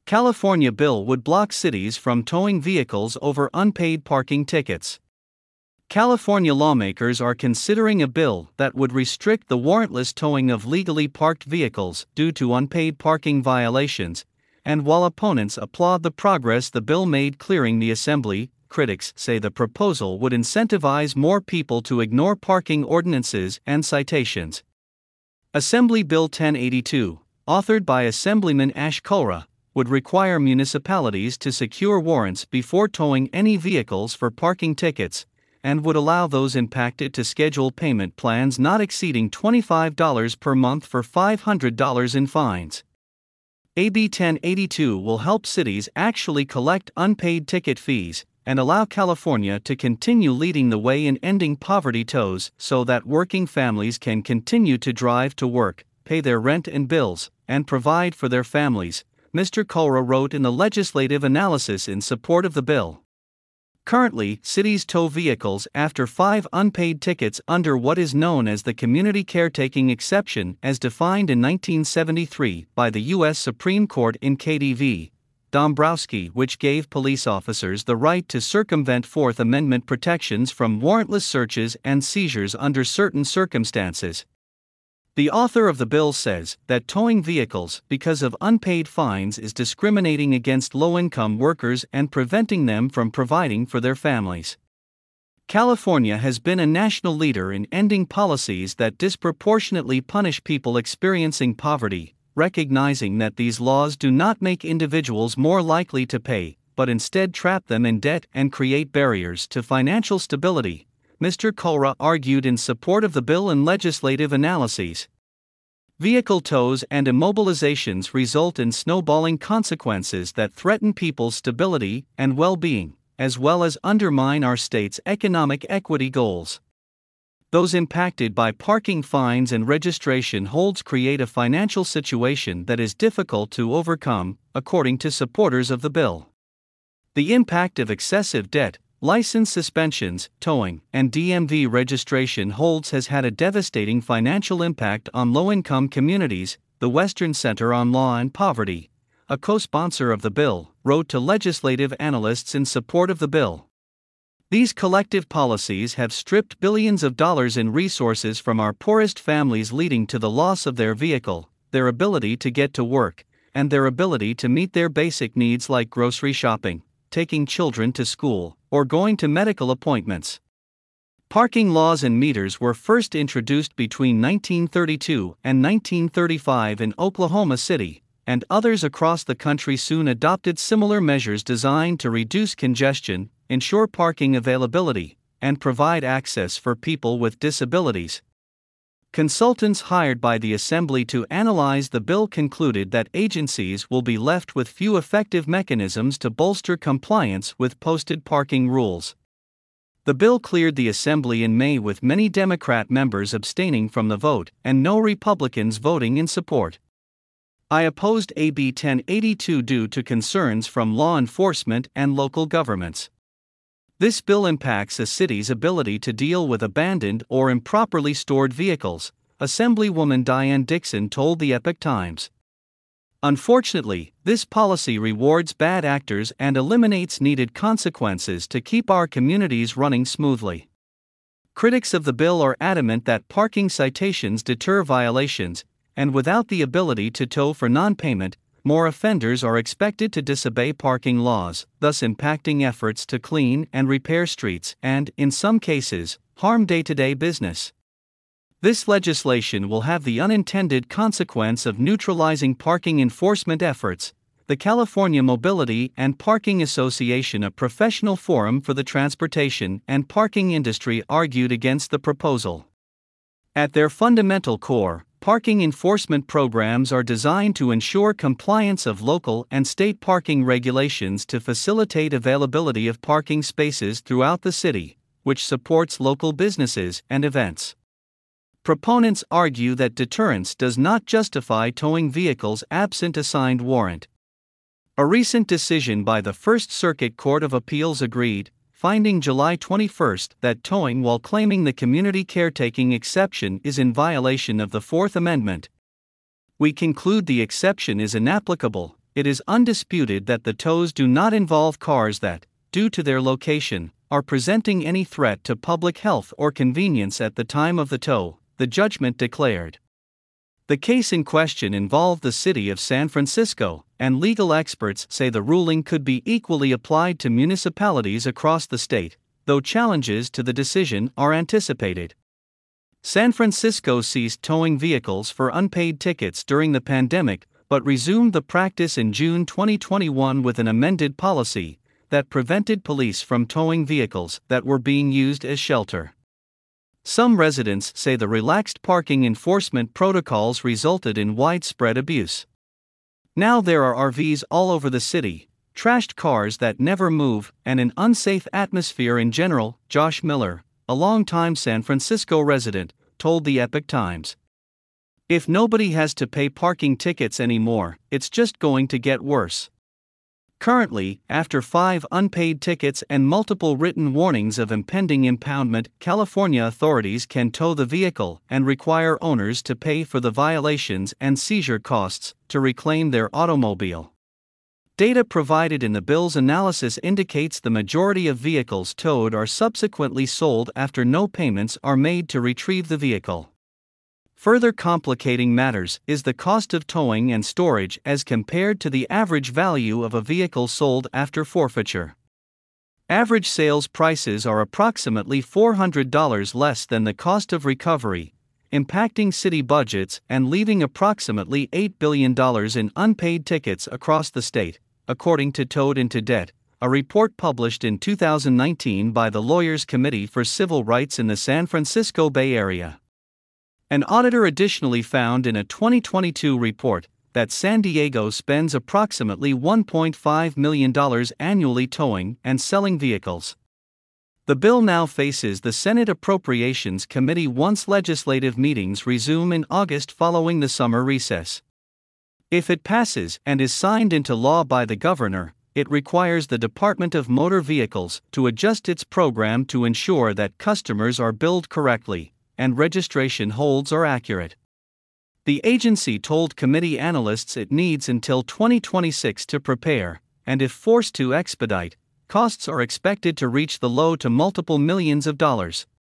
California bill would block cities from towing vehicles over unpaid parking tickets. California lawmakers are considering a bill that would restrict the warrantless towing of legally parked vehicles due to unpaid parking violations, and while opponents applaud the progress the bill made clearing the assembly, critics say the proposal would incentivize more people to ignore parking ordinances and citations. Assembly Bill 1082, authored by Assemblyman Ash Kulra, would require municipalities to secure warrants before towing any vehicles for parking tickets, and would allow those impacted to schedule payment plans not exceeding $25 per month for $500 in fines. AB 1082 will help cities actually collect unpaid ticket fees and allow California to continue leading the way in ending poverty tows so that working families can continue to drive to work, pay their rent and bills, and provide for their families, Mr. Kulra wrote in the legislative analysis in support of the bill. Currently, cities tow vehicles after 5 unpaid tickets under what is known as the Community Caretaking Exception as defined in 1973 by the U.S. Supreme Court in KDV. Dombrowski, which gave police officers the right to circumvent Fourth Amendment protections from warrantless searches and seizures under certain circumstances. The author of the bill says that towing vehicles because of unpaid fines is discriminating against low-income workers and preventing them from providing for their families. California has been a national leader in ending policies that disproportionately punish people experiencing poverty, recognizing that these laws do not make individuals more likely to pay, but instead trap them in debt and create barriers to financial stability, Mr. Kulra argued in support of the bill in legislative analyses. Vehicle tows and immobilizations result in snowballing consequences that threaten people's stability and well-being, as well as undermine our state's economic equity goals. Those impacted by parking fines and registration holds create a financial situation that is difficult to overcome, according to supporters of the bill. The impact of excessive debt, license suspensions, towing, and DMV registration holds has had a devastating financial impact on low-income communities, the Western Center on Law and Poverty, a co-sponsor of the bill, wrote to legislative analysts in support of the bill. These collective policies have stripped billions of dollars in resources from our poorest families, leading to the loss of their vehicle, their ability to get to work, and their ability to meet their basic needs like grocery shopping, taking children to school, or going to medical appointments. Parking laws and meters were first introduced between 1932 and 1935 in Oklahoma City, and others across the country soon adopted similar measures designed to reduce congestion, ensure parking availability, and provide access for people with disabilities. Consultants hired by the Assembly to analyze the bill concluded that agencies will be left with few effective mechanisms to bolster compliance with posted parking rules. The bill cleared the Assembly in May, with many Democrat members abstaining from the vote and no Republicans voting in support. I opposed AB 1082 due to concerns from law enforcement and local governments. This bill impacts a city's ability to deal with abandoned or improperly stored vehicles, Assemblywoman Diane Dixon told the Epoch Times. Unfortunately, this policy rewards bad actors and eliminates needed consequences to keep our communities running smoothly. Critics of the bill are adamant that parking citations deter violations, and without the ability to tow for non-payment, more offenders are expected to disobey parking laws, thus impacting efforts to clean and repair streets and, in some cases, harm day-to-day business. This legislation will have the unintended consequence of neutralizing parking enforcement efforts. The California Mobility and Parking Association, a professional forum for the transportation and parking industry, argued against the proposal. At their fundamental core, parking enforcement programs are designed to ensure compliance of local and state parking regulations to facilitate availability of parking spaces throughout the city, which supports local businesses and events. Proponents argue that deterrence does not justify towing vehicles absent a signed warrant. A recent decision by the First Circuit Court of Appeals agreed, finding July 21 that towing while claiming the community caretaking exception is in violation of the Fourth Amendment. We conclude the exception is inapplicable, it is undisputed that the tows do not involve cars that, due to their location, are presenting any threat to public health or convenience at the time of the tow, the judgment declared. The case in question involved the city of San Francisco, and legal experts say the ruling could be equally applied to municipalities across the state, though challenges to the decision are anticipated. San Francisco ceased towing vehicles for unpaid tickets during the pandemic, but resumed the practice in June 2021 with an amended policy that prevented police from towing vehicles that were being used as shelter. Some residents say the relaxed parking enforcement protocols resulted in widespread abuse. Now there are RVs all over the city, trashed cars that never move, and an unsafe atmosphere in general, Josh Miller, a longtime San Francisco resident, told the Epoch Times. If nobody has to pay parking tickets anymore, it's just going to get worse. Currently, after 5 unpaid tickets and multiple written warnings of impending impoundment, California authorities can tow the vehicle and require owners to pay for the violations and seizure costs to reclaim their automobile. Data provided in the bill's analysis indicates the majority of vehicles towed are subsequently sold after no payments are made to retrieve the vehicle. Further complicating matters is the cost of towing and storage as compared to the average value of a vehicle sold after forfeiture. Average sales prices are approximately $400 less than the cost of recovery, impacting city budgets and leaving approximately $8 billion in unpaid tickets across the state, according to Towed Into Debt, a report published in 2019 by the Lawyers Committee for Civil Rights in the San Francisco Bay Area. An auditor additionally found in a 2022 report that San Diego spends approximately $1.5 million annually towing and selling vehicles. The bill now faces the Senate Appropriations Committee once legislative meetings resume in August following the summer recess. If it passes and is signed into law by the governor, it requires the Department of Motor Vehicles to adjust its program to ensure that customers are billed correctly and registration holds are accurate. The agency told committee analysts it needs until 2026 to prepare, and if forced to expedite, costs are expected to reach the low to multiple millions of dollars.